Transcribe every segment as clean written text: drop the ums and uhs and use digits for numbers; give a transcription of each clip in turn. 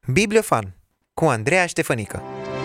Bibliofan cu Andreea Ștefănică.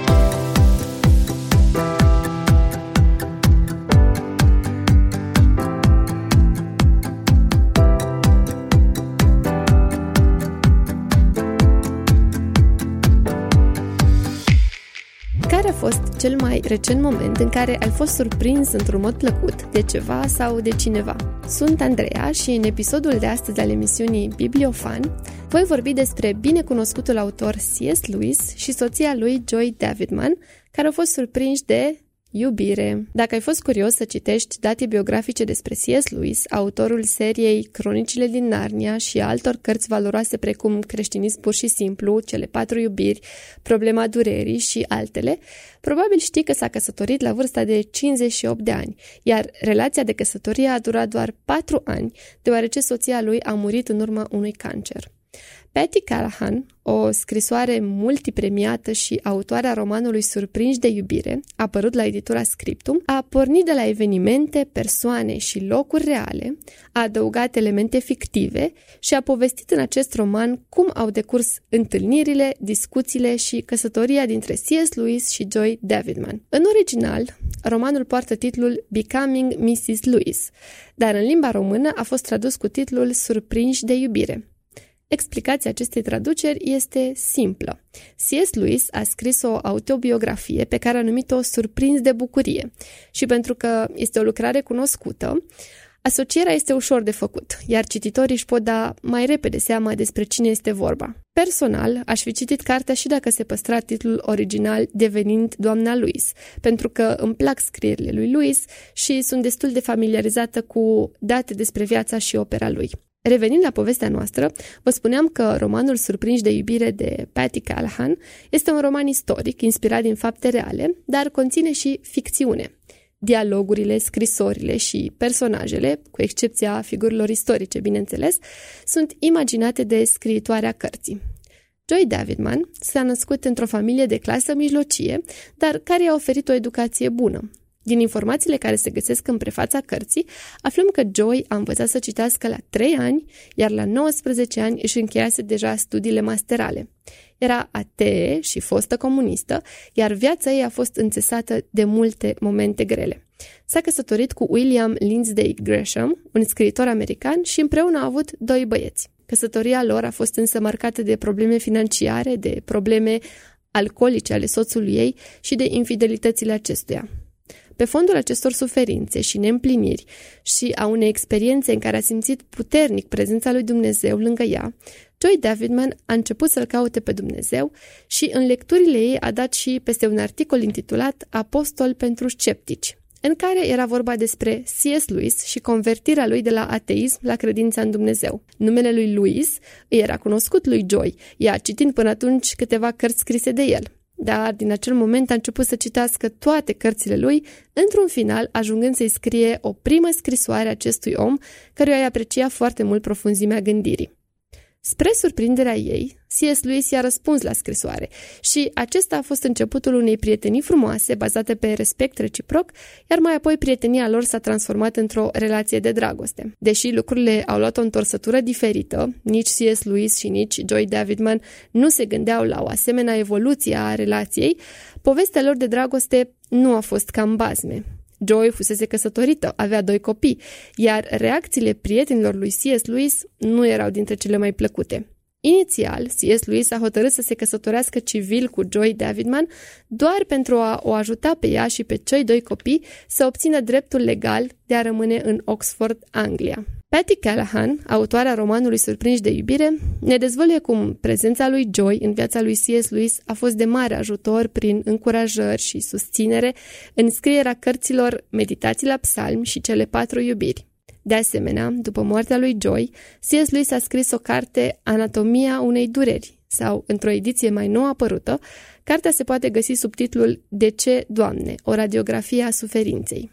Care a fost cel mai recent moment în care ai fost surprins într-un mod plăcut de ceva sau de cineva? Sunt Andreea și în episodul de astăzi al emisiunii Bibliofan voi vorbi despre binecunoscutul autor C.S. Lewis și soția lui Joy Davidman, care au fost surprinși de iubire. Dacă ai fost curios să citești date biografice despre C.S. Lewis, autorul seriei Cronicile din Narnia și altor cărți valoroase precum Creștinism pur și simplu, Cele 4 iubiri, Problema durerii și altele, probabil știi că s-a căsătorit la vârsta de 58 de ani, iar relația de căsătorie a durat doar 4 ani, deoarece soția lui a murit în urma unui cancer. Patty Callahan, o scrisoare multipremiată și autoarea romanului Surprinși de iubire, apărut la editura Scriptum, a pornit de la evenimente, persoane și locuri reale, a adăugat elemente fictive și a povestit în acest roman cum au decurs întâlnirile, discuțiile și căsătoria dintre C.S. Lewis și Joy Davidman. În original, romanul poartă titlul Becoming Mrs. Lewis, dar în limba română a fost tradus cu titlul Surprinși de iubire. Explicația acestei traduceri este simplă. C.S. Lewis a scris o autobiografie pe care a numit-o Surprins de bucurie și pentru că este o lucrare cunoscută, asocierea este ușor de făcut, iar cititorii își pot da mai repede seama despre cine este vorba. Personal, aș fi citit cartea și dacă se păstra titlul original devenind Doamna Lewis, pentru că îmi plac scrierile lui Lewis și sunt destul de familiarizată cu date despre viața și opera lui. Revenind la povestea noastră, vă spuneam că romanul Surprinși de iubire de Patty Callahan este un roman istoric inspirat din fapte reale, dar conține și ficțiune. Dialogurile, scrisorile și personajele, cu excepția figurilor istorice, bineînțeles, sunt imaginate de scriitoarea cărții. Joy Davidman s-a născut într-o familie de clasă mijlocie, dar care i-a oferit o educație bună. Din informațiile care se găsesc în prefața cărții, aflăm că Joy a învățat să citească la 3 ani, iar la 19 ani își încheiase deja studiile masterale. Era atee și fostă comunistă, iar viața ei a fost înțesată de multe momente grele. S-a căsătorit cu William Lindsay Gresham, un scriitor american, și împreună au avut 2 băieți. Căsătoria lor a fost însă marcată de probleme financiare, de probleme alcoolice ale soțului ei și de infidelitățile acestuia. Pe fondul acestor suferințe și neîmpliniri și a unei experiențe în care a simțit puternic prezența lui Dumnezeu lângă ea, Joy Davidman a început să-L caute pe Dumnezeu și în lecturile ei a dat și peste un articol intitulat Apostol pentru sceptici, în care era vorba despre C.S. Lewis și convertirea lui de la ateism la credința în Dumnezeu. Numele lui Lewis îi era cunoscut lui Joy, ea citind până atunci câteva cărți scrise de el. Dar din acel moment a început să citească toate cărțile lui, într-un final ajungând să-i scrie o primă scrisoare acestui om, căruia îi aprecia foarte mult profunzimea gândirii. Spre surprinderea ei, C.S. Lewis i-a răspuns la scrisoare și acesta a fost începutul unei prietenii frumoase, bazate pe respect reciproc, iar mai apoi prietenia lor s-a transformat într-o relație de dragoste. Deși lucrurile au luat o întorsătură diferită, nici C.S. Lewis și nici Joy Davidman nu se gândeau la o asemenea evoluție a relației, povestea lor de dragoste nu a fost ca în bazme. Joy fusese căsătorită, avea 2 copii, iar reacțiile prietenilor lui C.S. Lewis nu erau dintre cele mai plăcute. Inițial, C.S. Lewis a hotărât să se căsătorească civil cu Joy Davidman doar pentru a o ajuta pe ea și pe cei 2 copii să obțină dreptul legal de a rămâne în Oxford, Anglia. Patty Callahan, autoarea romanului Surprinși de iubire, ne dezvăluie cum prezența lui Joy în viața lui C.S. Lewis a fost de mare ajutor prin încurajări și susținere în scrierea cărților Meditații la Psalmi și Cele 4 iubiri. De asemenea, după moartea lui Joy, C.S. Lewis a scris o carte Anatomia unei dureri, sau, într-o ediție mai nouă apărută, cartea se poate găsi sub titlul De ce, Doamne? O radiografie a suferinței.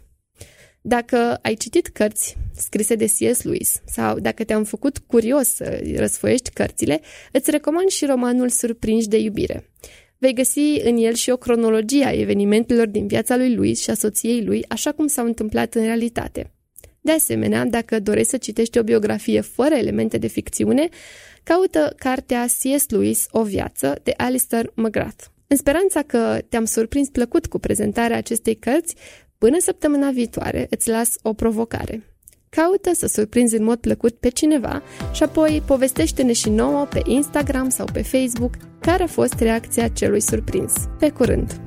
Dacă ai citit cărți scrise de C.S. Lewis sau dacă te-am făcut curios să răsfoiești cărțile, îți recomand și romanul Surprinși de iubire. Vei găsi în el și o cronologie a evenimentelor din viața lui Lewis și a soției lui, așa cum s-au întâmplat în realitate. De asemenea, dacă dorești să citești o biografie fără elemente de ficțiune, Caută cartea C.S. Lewis, O viață, de Alistair McGrath. În speranța că te-am surprins plăcut cu prezentarea acestei cărți, până săptămâna viitoare îți las o provocare. Caută să surprinzi în mod plăcut pe cineva și apoi povestește-ne și nouă pe Instagram sau pe Facebook care a fost reacția celui surprins. Pe curând!